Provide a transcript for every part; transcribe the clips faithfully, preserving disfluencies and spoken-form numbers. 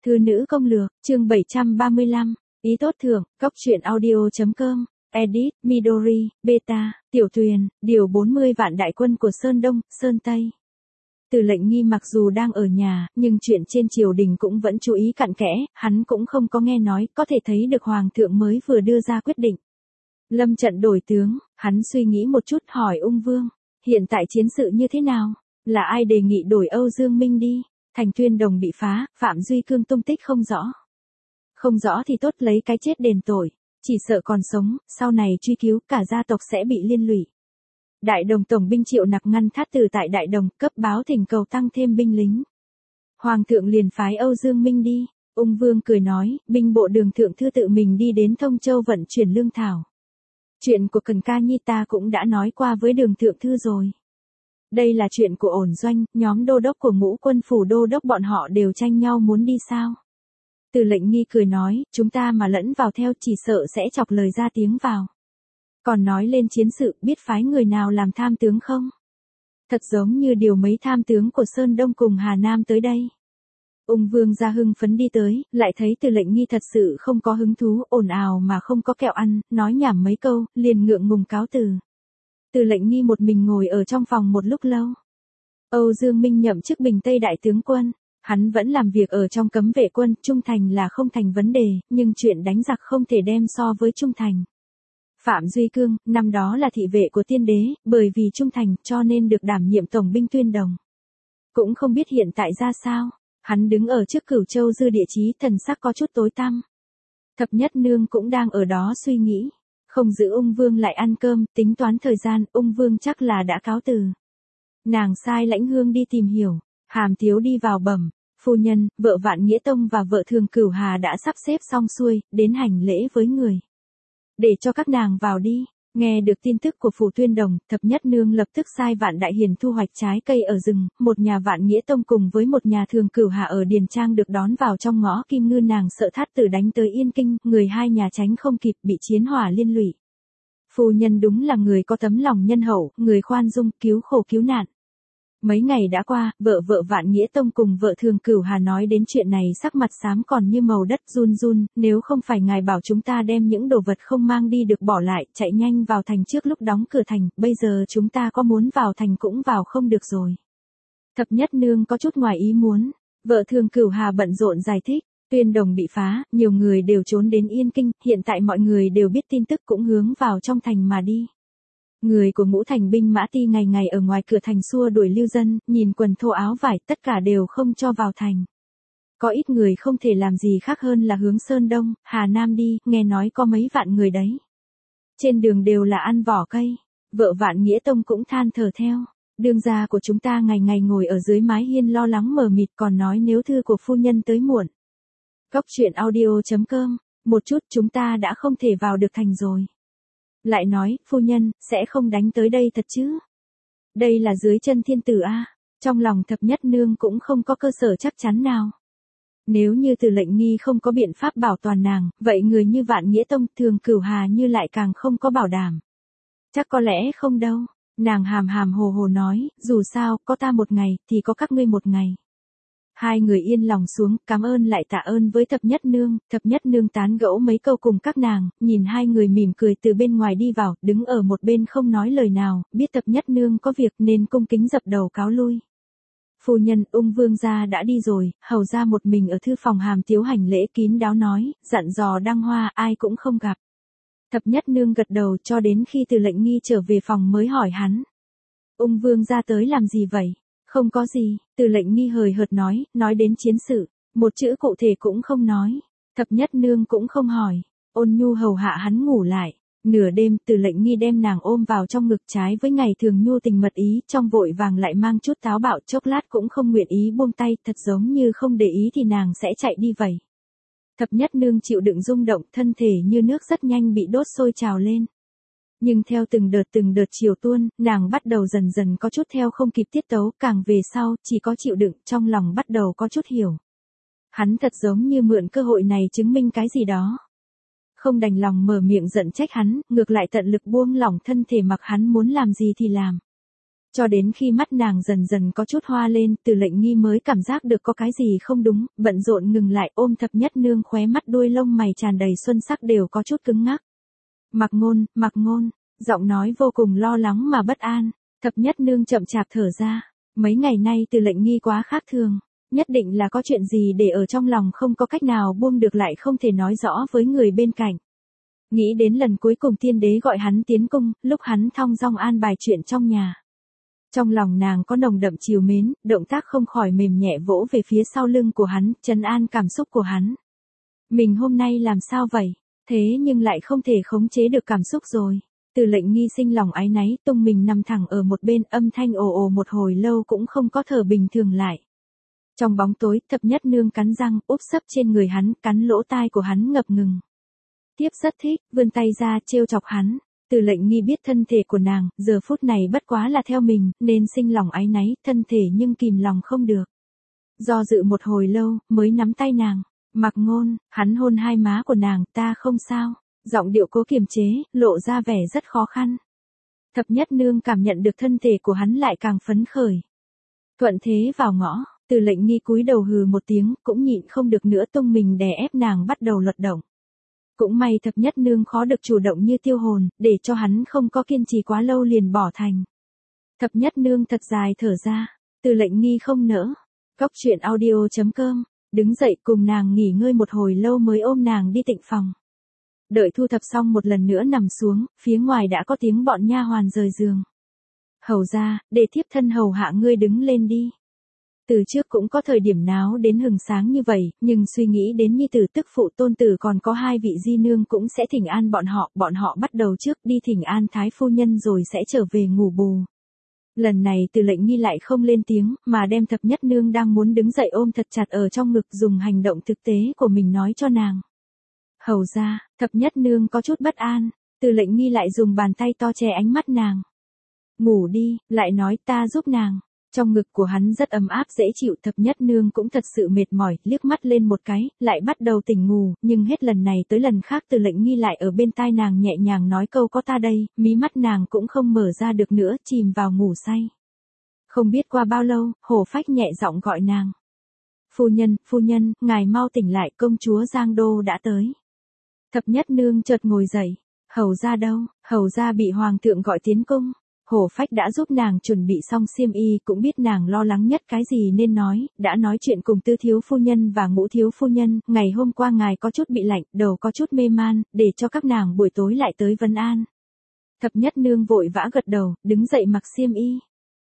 Thư nữ công lược, chương bảy trăm ba mươi lăm, ý tốt thưởng, cóc truyện audio.com, edit, Midori, beta, tiểu thuyền, điều bốn mươi vạn đại quân của Sơn Đông, Sơn Tây. Từ Lệnh Nghi mặc dù đang ở nhà, nhưng chuyện trên triều đình cũng vẫn chú ý cặn kẽ, hắn cũng không có nghe nói, có thể thấy được Hoàng thượng mới vừa đưa ra quyết định. Lâm trận đổi tướng, hắn suy nghĩ một chút hỏi ung vương, hiện tại chiến sự như thế nào? Là ai đề nghị đổi Âu Dương Minh đi? Thành Tuyên Đồng bị phá, Phạm Duy Cương tung tích không rõ. Không rõ thì tốt lấy cái chết đền tội, chỉ sợ còn sống, sau này truy cứu cả gia tộc sẽ bị liên lụy. Đại Đồng tổng binh Triệu Nặc ngăn thát từ tại Đại Đồng, cấp báo thỉnh cầu tăng thêm binh lính. Hoàng thượng liền phái Âu Dương Minh đi, ung vương cười nói, binh bộ đường thượng thư tự mình đi đến Thông Châu vận chuyển lương thảo. Chuyện của Cần Ca Nhi ta cũng đã nói qua với đường thượng thư rồi. Đây là chuyện của ổn doanh, nhóm đô đốc của ngũ quân phủ đô đốc bọn họ đều tranh nhau muốn đi sao. Từ Lệnh Nghi cười nói, chúng ta mà lẫn vào theo chỉ sợ sẽ chọc lời ra tiếng vào. Còn nói lên chiến sự, biết phái người nào làm tham tướng không? Thật giống như điều mấy tham tướng của Sơn Đông cùng Hà Nam tới đây. Ung vương ra hưng phấn đi tới, lại thấy Từ Lệnh Nghi thật sự không có hứng thú, ồn ào mà không có kẹo ăn, nói nhảm mấy câu, liền ngượng ngùng cáo từ. Từ Lệnh Nghi một mình ngồi ở trong phòng một lúc lâu. Âu Dương Minh nhậm chức Bình Tây đại tướng quân, hắn vẫn làm việc ở trong cấm vệ quân, trung thành là không thành vấn đề, nhưng chuyện đánh giặc không thể đem so với trung thành. Phạm Duy Cương, năm đó là thị vệ của tiên đế, bởi vì trung thành cho nên được đảm nhiệm tổng binh Tuyên Đồng. Cũng không biết hiện tại ra sao, hắn đứng ở trước Cửu Châu dư địa chí thần sắc có chút tối tăm. Thập Nhất Nương cũng đang ở đó suy nghĩ. Không giữ ung vương lại ăn cơm, tính toán thời gian, ung vương chắc là đã cáo từ. Nàng sai Lãnh Hương đi tìm hiểu, Hàm Tiếu đi vào bẩm, phu nhân, vợ Vạn Nghĩa Tông và vợ Thường Cửu Hà đã sắp xếp xong xuôi, đến hành lễ với người. Để cho các nàng vào đi. Nghe được tin tức của phủ Tuyên Đồng, Thập Nhất Nương lập tức sai Vạn Đại Hiền thu hoạch trái cây ở rừng, một nhà Vạn Nghĩa Tông cùng với một nhà Thường Cửu Hà ở Điền Trang được đón vào trong ngõ Kim Ngư, nàng sợ Thát Tử đánh tới Yên Kinh, người hai nhà tránh không kịp bị chiến hỏa liên lụy. Phu nhân đúng là người có tấm lòng nhân hậu, người khoan dung, cứu khổ cứu nạn. Mấy ngày đã qua, vợ vợ Vạn Nghĩa Tông cùng vợ Thường Cửu Hà nói đến chuyện này sắc mặt xám còn như màu đất run run, nếu không phải ngài bảo chúng ta đem những đồ vật không mang đi được bỏ lại, chạy nhanh vào thành trước lúc đóng cửa thành, bây giờ chúng ta có muốn vào thành cũng vào không được rồi. Thập Nhất Nương có chút ngoài ý muốn, vợ Thường Cửu Hà bận rộn giải thích, Tuyên Đồng bị phá, nhiều người đều trốn đến Yên Kinh, hiện tại mọi người đều biết tin tức cũng hướng vào trong thành mà đi. Người của ngũ thành binh mã ti ngày ngày ở ngoài cửa thành xua đuổi lưu dân, nhìn quần thô áo vải, tất cả đều không cho vào thành. Có ít người không thể làm gì khác hơn là hướng Sơn Đông, Hà Nam đi, nghe nói có mấy vạn người đấy. Trên đường đều là ăn vỏ cây, vợ Vạn Nghĩa Tông cũng than thở theo. Đương gia của chúng ta ngày ngày ngồi ở dưới mái hiên lo lắng mờ mịt còn nói nếu thư của phu nhân tới muộn. Cóc truyện audio.com, một chút chúng ta đã không thể vào được thành rồi. Lại nói, phu nhân, sẽ không đánh tới đây thật chứ? Đây là dưới chân thiên tử a. Trong lòng Thập Nhất Nương cũng không có cơ sở chắc chắn nào. Nếu như Từ Lệnh Nghi không có biện pháp bảo toàn nàng, vậy người như Vạn Nghĩa Tông, Thường Cửu Hà như lại càng không có bảo đảm. Chắc có lẽ không đâu. Nàng hàm hàm hồ hồ nói, dù sao, có ta một ngày, thì có các ngươi một ngày. Hai người yên lòng xuống, cảm ơn lại tạ ơn với Thập Nhất Nương, Thập Nhất Nương tán gẫu mấy câu cùng các nàng, nhìn hai người mỉm cười từ bên ngoài đi vào, đứng ở một bên không nói lời nào, biết Thập Nhất Nương có việc nên cung kính dập đầu cáo lui. Phu nhân, ung vương gia đã đi rồi, hầu ra một mình ở thư phòng Hàm Tiếu hành lễ kín đáo nói, dặn dò Đăng Hoa ai cũng không gặp. Thập Nhất Nương gật đầu cho đến khi Từ Lệnh Nghi trở về phòng mới hỏi hắn. Ung vương gia tới làm gì vậy? Không có gì, Từ Lệnh Nghi hời hợt nói, nói đến chiến sự, một chữ cụ thể cũng không nói. Thập Nhất Nương cũng không hỏi, ôn nhu hầu hạ hắn ngủ lại. Nửa đêm, Từ Lệnh Nghi đem nàng ôm vào trong ngực trái với ngày thường nhu tình mật ý, trong vội vàng lại mang chút táo bạo, chốc lát cũng không nguyện ý buông tay, thật giống như không để ý thì nàng sẽ chạy đi vậy. Thập Nhất Nương chịu đựng rung động, thân thể như nước rất nhanh bị đốt sôi trào lên. Nhưng theo từng đợt từng đợt chiều tuôn, nàng bắt đầu dần dần có chút theo không kịp tiết tấu, càng về sau, chỉ có chịu đựng, trong lòng bắt đầu có chút hiểu. Hắn thật giống như mượn cơ hội này chứng minh cái gì đó. Không đành lòng mở miệng giận trách hắn, ngược lại tận lực buông lỏng thân thể mặc hắn muốn làm gì thì làm. Cho đến khi mắt nàng dần dần có chút hoa lên, Từ Lệnh Nghi mới cảm giác được có cái gì không đúng, bận rộn ngừng lại ôm Thập Nhất Nương khóe mắt đuôi lông mày tràn đầy xuân sắc đều có chút cứng ngắc. Mặc Ngôn, Mặc Ngôn, giọng nói vô cùng lo lắng mà bất an. Thập Nhất Nương chậm chạp thở ra, mấy ngày nay Từ Lệnh Nghi quá khác thường, nhất định là có chuyện gì để ở trong lòng không có cách nào buông được lại không thể nói rõ với người bên cạnh. Nghĩ đến lần cuối cùng tiên đế gọi hắn tiến cung, lúc hắn thong dong an bài chuyện trong nhà. Trong lòng nàng có nồng đậm trìu mến, động tác không khỏi mềm nhẹ vỗ về phía sau lưng của hắn, trấn an cảm xúc của hắn. Mình hôm nay làm sao vậy? Thế nhưng lại không thể khống chế được cảm xúc rồi. Từ Lệnh Nghi sinh lòng áy náy, tung mình nằm thẳng ở một bên, âm thanh ồ ồ một hồi lâu cũng không có thở bình thường lại. Trong bóng tối, Thập Nhất Nương cắn răng, úp sấp trên người hắn, cắn lỗ tai của hắn ngập ngừng. Tiếp rất thích, vươn tay ra trêu chọc hắn. Từ Lệnh Nghi biết thân thể của nàng, giờ phút này bất quá là theo mình, nên sinh lòng áy náy, thân thể nhưng kìm lòng không được. Do dự một hồi lâu, mới nắm tay nàng. Mặc Ngôn, hắn hôn hai má của nàng, ta không sao. Giọng điệu cố kiềm chế, lộ ra vẻ rất khó khăn. Thập Nhất Nương cảm nhận được thân thể của hắn lại càng phấn khởi. Thuận thế vào ngõ, Từ Lệnh Nghi cúi đầu hừ một tiếng, cũng nhịn không được nữa tung mình đè ép nàng bắt đầu luật động. Cũng may Thập Nhất Nương khó được chủ động như tiêu hồn, để cho hắn không có kiên trì quá lâu liền bỏ thành. Thập Nhất Nương thật dài thở ra, Từ Lệnh Nghi không nỡ. Cóc truyện audio chấm com, đứng dậy cùng nàng nghỉ ngơi một hồi lâu mới ôm nàng đi tịnh phòng. Đợi thu thập xong một lần nữa nằm xuống, phía ngoài đã có tiếng bọn nha hoàn rời giường. Hầu ra, để thiếp thân hầu hạ ngươi đứng lên đi. Từ trước cũng có thời điểm náo đến hừng sáng như vậy, nhưng suy nghĩ đến nhi tử tức phụ tôn tử còn có hai vị di nương cũng sẽ thỉnh an bọn họ, bọn họ bắt đầu trước đi thỉnh an thái phu nhân rồi sẽ trở về ngủ bù. Lần này Từ Lệnh Nghi lại không lên tiếng, mà đem Thập Nhất Nương đang muốn đứng dậy ôm thật chặt ở trong ngực, dùng hành động thực tế của mình nói cho nàng. Hầu ra, Thập Nhất Nương có chút bất an, Từ Lệnh Nghi lại dùng bàn tay to che ánh mắt nàng. Ngủ đi, lại nói ta giúp nàng. Trong ngực của hắn rất ấm áp dễ chịu, Thập Nhất Nương cũng thật sự mệt mỏi, liếc mắt lên một cái, lại bắt đầu tỉnh ngủ, nhưng hết lần này tới lần khác Từ Lệnh Nghi lại ở bên tai nàng nhẹ nhàng nói câu có ta đây, mí mắt nàng cũng không mở ra được nữa, chìm vào ngủ say. Không biết qua bao lâu, Hổ Phách nhẹ giọng gọi nàng. Phu nhân, phu nhân, ngài mau tỉnh lại, công chúa Giang Đô đã tới. Thập Nhất Nương chợt ngồi dậy, hầu ra đâu, hầu ra bị hoàng thượng gọi tiến cung. Hổ Phách đã giúp nàng chuẩn bị xong xiêm y, cũng biết nàng lo lắng nhất cái gì nên nói, đã nói chuyện cùng Tư thiếu phu nhân và Ngũ thiếu phu nhân, ngày hôm qua ngài có chút bị lạnh, đầu có chút mê man, để cho các nàng buổi tối lại tới vấn an. Thập Nhất Nương vội vã gật đầu, đứng dậy mặc xiêm y.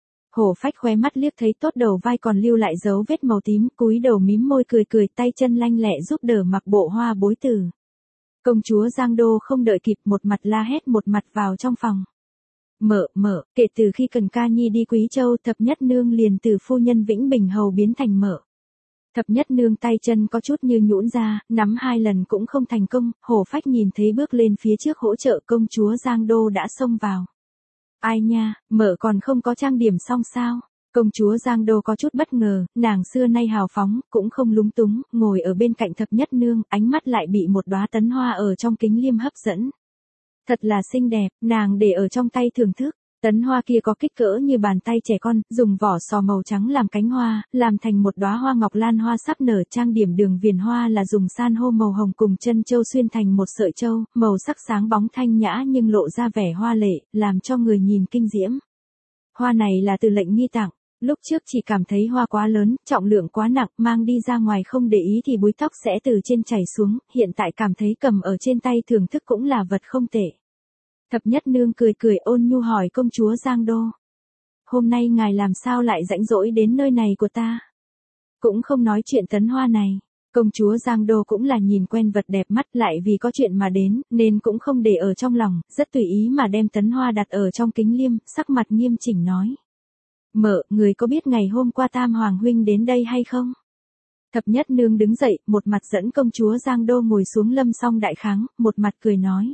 Hổ Phách khóe mắt liếc thấy tốt đầu vai còn lưu lại dấu vết màu tím, cúi đầu mím môi cười cười, tay chân lanh lẹ giúp đỡ mặc bộ hoa bối tử. Công chúa Giang Đô không đợi kịp, một mặt la hét một mặt vào trong phòng. Mợ, mợ, kể từ khi Cần Ca Nhi đi Quý Châu, Thập Nhất Nương liền từ phu nhân Vĩnh Bình hầu biến thành mợ. Thập Nhất Nương tay chân có chút như nhũn ra, nắm hai lần cũng không thành công, Hổ Phách nhìn thấy bước lên phía trước hỗ trợ, công chúa Giang Đô đã xông vào. Ai nha, mợ còn không có trang điểm xong sao? Công chúa Giang Đô có chút bất ngờ, nàng xưa nay hào phóng, cũng không lúng túng, ngồi ở bên cạnh Thập Nhất Nương, ánh mắt lại bị một đóa tấn hoa ở trong kính liêm hấp dẫn. Thật là xinh đẹp, nàng để ở trong tay thưởng thức. Tấn hoa kia có kích cỡ như bàn tay trẻ con, dùng vỏ sò màu trắng làm cánh hoa, làm thành một đóa hoa ngọc lan hoa sắp nở, trang điểm đường viền hoa là dùng san hô màu hồng cùng chân châu xuyên thành một sợi châu, màu sắc sáng bóng thanh nhã nhưng lộ ra vẻ hoa lệ, làm cho người nhìn kinh diễm. Hoa này là Từ Lệnh Nghi tặng, lúc trước chỉ cảm thấy hoa quá lớn, trọng lượng quá nặng, mang đi ra ngoài không để ý thì búi tóc sẽ từ trên chảy xuống, hiện tại cảm thấy cầm ở trên tay thưởng thức cũng là vật không tệ. Thập Nhất Nương cười cười ôn nhu hỏi công chúa Giang Đô. Hôm nay ngài làm sao lại rãnh rỗi đến nơi này của ta? Cũng không nói chuyện tấn hoa này. Công chúa Giang Đô cũng là nhìn quen vật đẹp mắt, lại vì có chuyện mà đến, nên cũng không để ở trong lòng, rất tùy ý mà đem tấn hoa đặt ở trong kính liêm, sắc mặt nghiêm chỉnh nói. Mợ, người có biết ngày hôm qua Tam Hoàng huynh đến đây hay không? Thập Nhất Nương đứng dậy, một mặt dẫn công chúa Giang Đô ngồi xuống lâm song đại kháng, một mặt cười nói.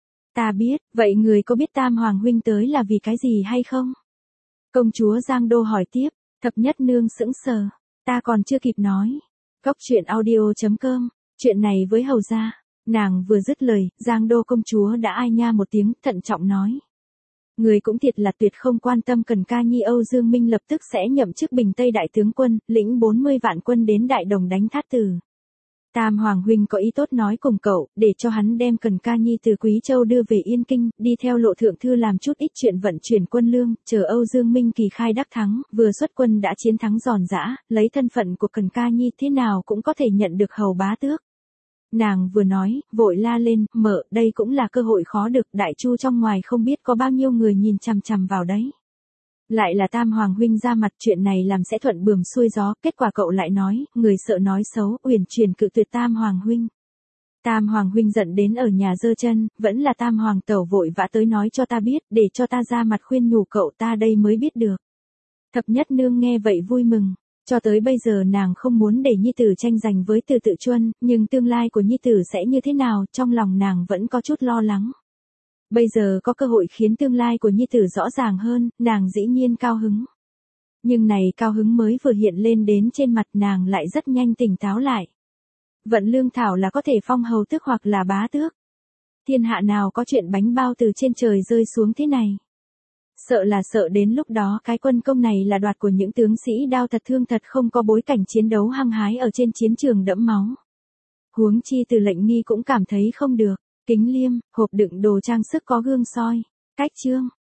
Ta biết, vậy người có biết Tam Hoàng huynh tới là vì cái gì hay không? Công chúa Giang Đô hỏi tiếp, Thập Nhất Nương sững sờ, ta còn chưa kịp nói. Cóc truyện audio chấm com, chuyện này với hầu gia. Nàng vừa dứt lời, Giang Đô công chúa đã ai nha một tiếng, thận trọng nói. Người cũng thiệt là tuyệt không quan tâm Cần Ca Nhi. Âu Dương Minh lập tức sẽ nhậm chức Bình Tây đại tướng quân, lĩnh bốn mươi vạn quân đến Đại Đồng đánh Thát Tử. Tam Hoàng huynh có ý tốt nói cùng cậu, để cho hắn đem Cần Ca Nhi từ Quý Châu đưa về Yên Kinh, đi theo Lộ thượng thư làm chút ít chuyện vận chuyển quân lương, chờ Âu Dương Minh kỳ khai đắc thắng, vừa xuất quân đã chiến thắng giòn giã, lấy thân phận của Cần Ca Nhi thế nào cũng có thể nhận được hầu bá tước. Nàng vừa nói, vội la lên, mợ, đây cũng là cơ hội khó được, Đại Chu trong ngoài không biết có bao nhiêu người nhìn chằm chằm vào đấy. Lại là Tam Hoàng huynh ra mặt, chuyện này làm sẽ thuận buồm xuôi gió, kết quả cậu lại nói, người sợ nói xấu, uyển chuyển cự tuyệt Tam Hoàng huynh. Tam Hoàng huynh giận đến ở nhà giơ chân, vẫn là Tam Hoàng tẩu vội vã tới nói cho ta biết, để cho ta ra mặt khuyên nhủ cậu, ta đây mới biết được. Thập nhất nương nghe vậy vui mừng. Cho tới bây giờ nàng không muốn để nhi tử tranh giành với Từ Tự Chuân, nhưng tương lai của nhi tử sẽ như thế nào, trong lòng nàng vẫn có chút lo lắng. Bây giờ có cơ hội khiến tương lai của nhi tử rõ ràng hơn, nàng dĩ nhiên cao hứng. Nhưng này cao hứng mới vừa hiện lên đến trên mặt nàng lại rất nhanh tỉnh táo lại. Vận lương thảo là có thể phong hầu tước hoặc là bá tước. Thiên hạ nào có chuyện bánh bao từ trên trời rơi xuống thế này. Sợ là sợ đến lúc đó cái quân công này là đoạt của những tướng sĩ đao thật thương thật không có bối cảnh chiến đấu hăng hái ở trên chiến trường đẫm máu. Huống chi Từ Lệnh Nghi cũng cảm thấy không được. Kính liêm, hộp đựng đồ trang sức có gương soi. Cách chương.